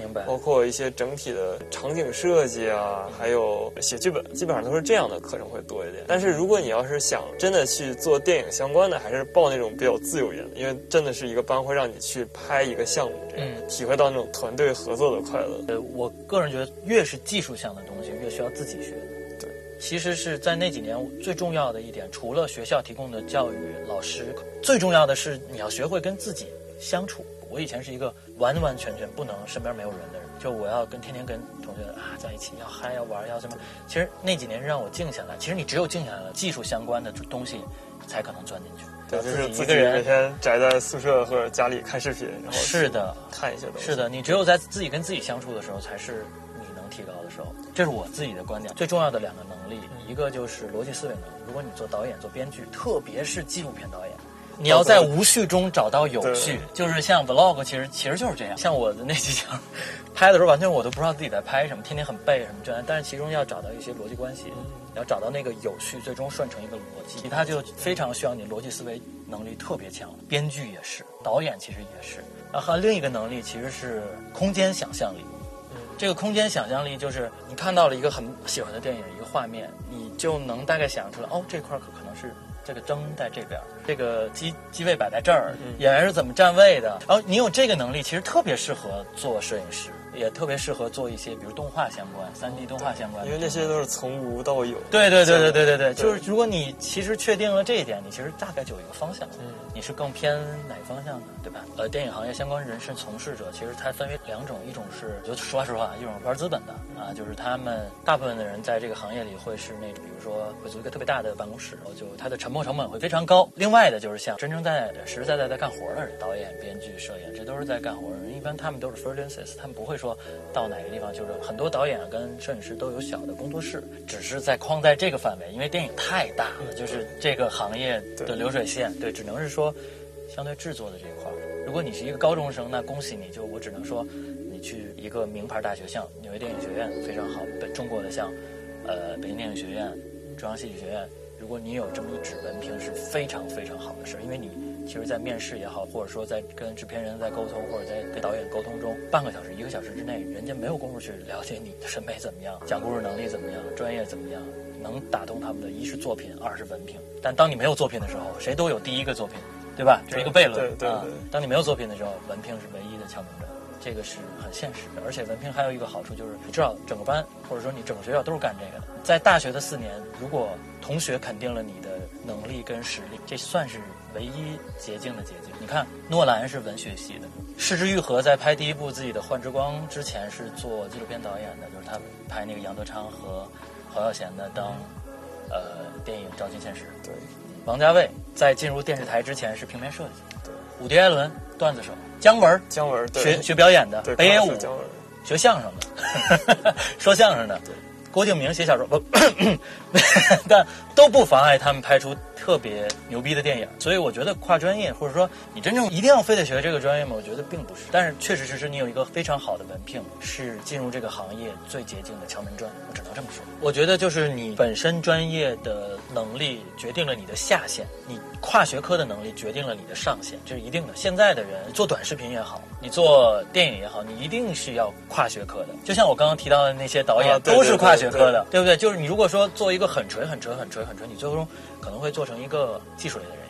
明白，包括一些整体的场景设计啊，还有写剧本，基本上都是这样的课程会多一点。但是如果你要是想真的去做电影相关的，还是报那种比较自由一点的，因为真的是一个班会让你去拍一个项目，这样、嗯、体会到那种团队合作的快乐。 呃，我个人觉得越是技术项的东西，越需要自己学。 对， 其实是在那几年最重要的一点，除了学校提供的教育、老师，最重要的是你要学会跟自己相处。我以前是一个完完全全不能身边没有人的人，就我要跟天天跟同学啊在一起，要嗨要玩要什么。其实那几年让我静下来，其实你只有静下来了，技术相关的东西才可能钻进去。 对，就是自己每天宅在宿舍或者家里看视频，然后是的， 看一些东西。 是的，你只有在自己跟自己相处的时候，才是你能提高的时候。这是我自己的观点。最重要的两个能力，一个就是逻辑思维能力。如果你做导演、做编剧，特别是纪录片导演。你要在无序中找到有序，就是像 vlog， 其实其实就是这样。像我的那几条拍的时候，完全我都不知道自己在拍什么，天天很背什么这样，但是其中要找到一些逻辑关系，要找到那个有序，最终顺成一个逻辑，它就非常需要你逻辑思维能力特别强。编剧也是，导演其实也是。然后另一个能力其实是空间想象力。这个空间想象力就是你看到了一个很喜欢的电影，一个画面，你就能大概想出来，哦，这块可可能是。这个灯在这边，这个机机位摆在这儿，演员是怎么站位的？然后你有这个能力，其实特别适合做摄影师，也特别适合做一些比如动画相关、三 D 动画相关的， 因为那些都是从无到有。 对对对对对对对，就是如果你其实确定了这一点，你其实大概就有一个方向，嗯，你是更偏哪个方向的，对吧？呃，电影行业相关人士从事者，其实它分为两种，一种是就实话实话，一种玩资本的啊，就是他们大部分的人在这个行业里会是那种，比如说会租一个特别大的办公室，然后就他的沉没成本会非常高。另外的就是像真正在实实在在在干活的人，导演、编剧、摄影，这都是在干活的人。一般他们都是 freelancers， 他们不会说到哪个地方，就是很多导演跟摄影师都有小的工作室，只是在框在这个范围，因为电影太大了，就是这个行业的流水线，对，只能是说相对制作的这一块。如果你是一个高中生，那恭喜你，就我只能说你去一个名牌大学，像纽约电影学院非常好，中国的像呃北京电影学院、中央戏剧学院。如果你有这么一纸文凭是非常非常好的事，因为你其实在面试也好，或者说在跟制片人在沟通，或者在跟导演沟通中，半个小时一个小时之内，人家没有功夫去了解你的审美怎么样，讲故事能力怎么样，专业怎么样，能打动他们的一是作品，二是文凭。但当你没有作品的时候，谁都有第一个作品，对吧？这是一个悖论。 对对对、啊。 当你没有作品的时候，文凭是唯一的敲门砖。这个是很现实的，而且文凭还有一个好处就是，你知道整个班或者说你整个学校都是干这个的。在大学的四年，如果同学肯定了你的能力跟实力，这算是唯一捷径的捷径。你看，诺兰是文学系的，是枝裕和在拍第一部自己的《幻之光》之前是做纪录片导演的，就是他拍那个杨德昌和侯孝贤的当呃电影《照进现实》。 对， 王家卫在进入电视台之前是平面设计。对，伍迪·艾伦段子手。姜文， 姜文学学表演的，北野武姜文学相声的，说相声的，郭敬明写小说不，但都不妨碍他们拍出特别牛逼的电影。所以我觉得跨专业，或者说你真正一定要非得学这个专业吗？我觉得并不是。但是确实是你有一个非常好的文凭，是进入这个行业最捷径的敲门砖。我只能这么说。我觉得就是你本身专业的能力决定了你的下限，你跨学科的能力决定了你的上限，这是一定的。现在的人做短视频也好，你做电影也好，你一定是要跨学科的。就像我刚刚提到的那些导演，都是跨学科的，啊、对, 对, 对, 对, 对不对？就是你如果说做一个很锤、很锤、很锤、很锤，你最终可能会做成一个技术类的人。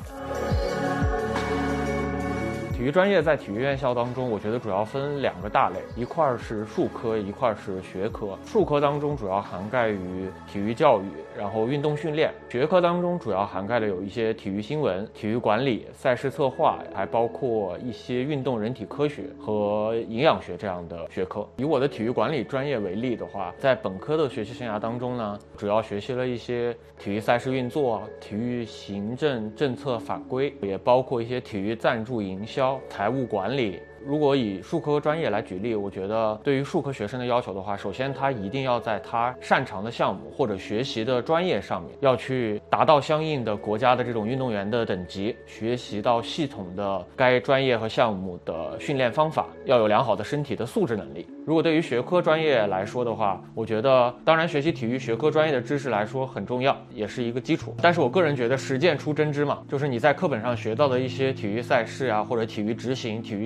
体育专业在体育院校当中，我觉得主要分两个大类，一块是术科，一块是学科。术科当中主要涵盖于体育教育，然后运动训练；学科当中主要涵盖的有一些体育新闻、体育管理、赛事策划，还包括一些运动人体科学和营养学这样的学科。以我的体育管理专业为例的话，在本科的学习生涯当中呢，主要学习了一些体育赛事运作、体育行政政策法规，也包括一些体育赞助营销、财务管理。如果以术科专业来举例，我觉得对于术科学生的要求的话，首先他一定要在他擅长的项目或者学习的专业上面，要去达到相应的国家的这种运动员的等级，学习到系统的该专业和项目的训练方法，要有良好的身体的素质能力。如果对于学科专业来说的话，我觉得当然学习体育学科专业的知识来说很重要，也是一个基础，但是我个人觉得实践出真知嘛，就是你在课本上学到的一些体育赛事啊，或者体育执行、体育新闻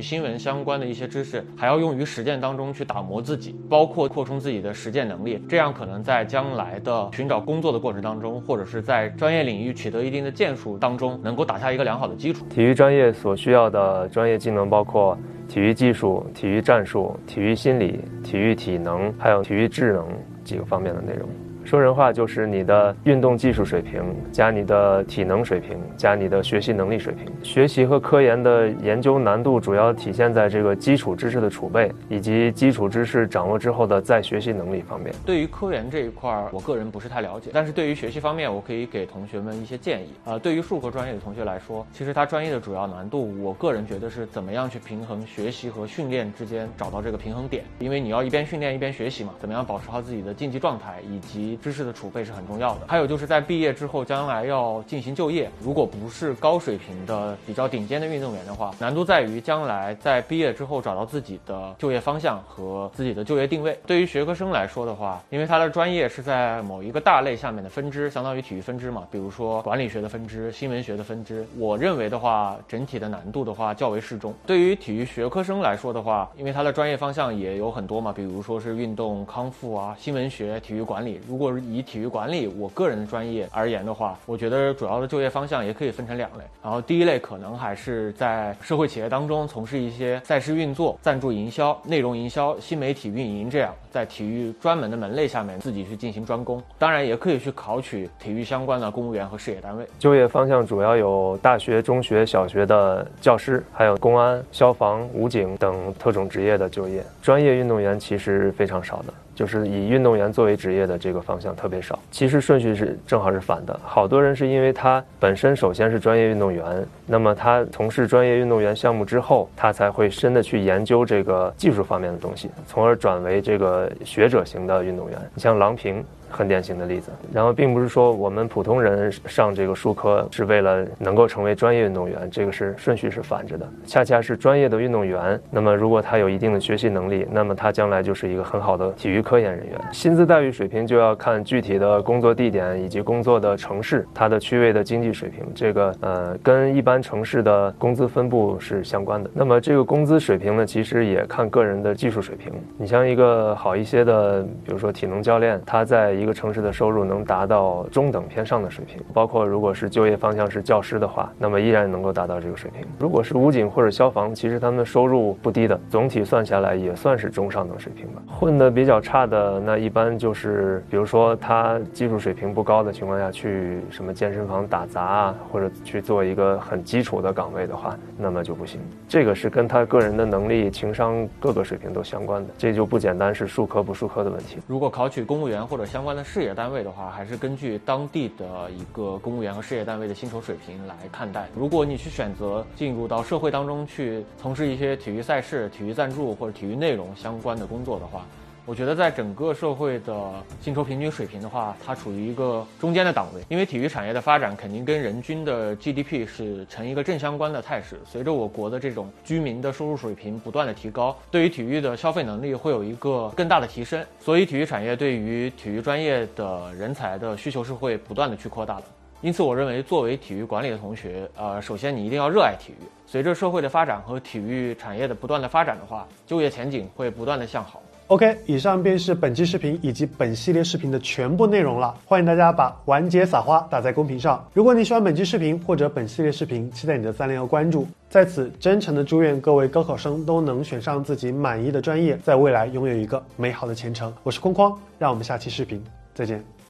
相关的一些知识还要用于实践当中去打磨自己，包括扩充自己的实践能力，这样可能在将来的寻找工作的过程当中，或者是在专业领域取得一定的建树当中，能够打下一个良好的基础。 体育专业所需要的专业技能包括体育技术、体育战术、体育心理、体育体能，还有体育智能几个方面的内容。说人话就是你的运动技术水平加你的体能水平加你的学习能力水平。学习和科研的研究难度主要体现在这个基础知识的储备以及基础知识掌握之后的再学习能力方面。 对于科研这一块我个人不是太了解，但是对于学习方面我可以给同学们一些建议啊、呃。对于数科专业的同学来说，其实他专业的主要难度我个人觉得是怎么样去平衡学习和训练之间找到这个平衡点，因为你要一边训练一边学习嘛，怎么样保持好自己的竞技状态以及知识的储备是很重要的。还有就是在毕业之后将来要进行就业，如果不是高水平的比较顶尖的运动员的话，难度在于将来在毕业之后找到自己的就业方向和自己的就业定位。对于学科生来说的话，因为他的专业是在某一个大类下面的分支，相当于体育分支嘛，比如说管理学的分支、新闻学的分支，我认为的话整体的难度的话较为适中。对于体育学科生来说的话，因为他的专业方向也有很多嘛，比如说是运动康复啊、新闻学、体育管理。如果以体育管理我个人的专业而言的话，我觉得主要的就业方向也可以分成两类。然后第一类可能还是在社会企业当中从事一些赛事运作、赞助营销、内容营销、新媒体运营，这样在体育专门的门类下面自己去进行专攻。当然也可以去考取体育相关的公务员和事业单位。 就业方向主要有大学、中学、小学的教师，还有公安、消防、武警等特种职业的就业。专业运动员其实非常少的，就是以运动员作为职业的这个方向特别少。其实顺序是正好是反的，好多人是因为他本身首先是专业运动员，那么他从事专业运动员项目之后，他才会深的去研究这个技术方面的东西，从而转为这个学者型的运动员。你像郎平很典型的例子。然后并不是说我们普通人上这个术科是为了能够成为专业运动员，这个是顺序是反着的。恰恰是专业的运动员，那么如果他有一定的学习能力，那么他将来就是一个很好的体育科研人员。薪资待遇水平就要看具体的工作地点以及工作的城市，它的区位的经济水平，这个呃跟一般城市的工资分布是相关的。那么这个工资水平呢，其实也看个人的技术水平。你像一个好一些的，比如说体能教练，他在一个城市的收入能达到中等偏上的水平，包括如果是就业方向是教师的话，那么依然能够达到这个水平。如果是武警或者消防，其实他们的收入不低的，总体算下来也算是中上等水平吧。混得比较差的，那一般就是比如说他技术水平不高的情况下，去什么健身房打杂啊，或者去做一个很基础的岗位的话，那么就不行。这个是跟他个人的能力、情商各个水平都相关的，这就不简单是术科不术科的问题。 如果考取公务员或者相关的事业单位的话，还是根据当地的一个公务员和事业单位的薪酬水平来看待。如果你去选择进入到社会当中去从事一些体育赛事、体育赞助或者体育内容相关的工作的话，我觉得在整个社会的薪酬平均水平的话，它处于一个中间的档位。因为体育产业的发展肯定跟人均的 G D P 是成一个正相关的态势。随着我国的这种居民的收入水平不断的提高，对于体育的消费能力会有一个更大的提升，所以体育产业对于体育专业的人才的需求是会不断的去扩大的。因此我认为作为体育管理的同学，呃，首先你一定要热爱体育。随着社会的发展和体育产业的不断的发展的话，就业前景会不断的向好。 OK， 以上便是本期视频以及本系列视频的全部内容了。欢迎大家把完结撒花打在公屏上。如果你喜欢本期视频或者本系列视频，期待你的三连和关注。在此真诚的祝愿各位高考生都能选上自己满意的专业，在未来拥有一个美好的前程。我是框框，让我们下期视频再见。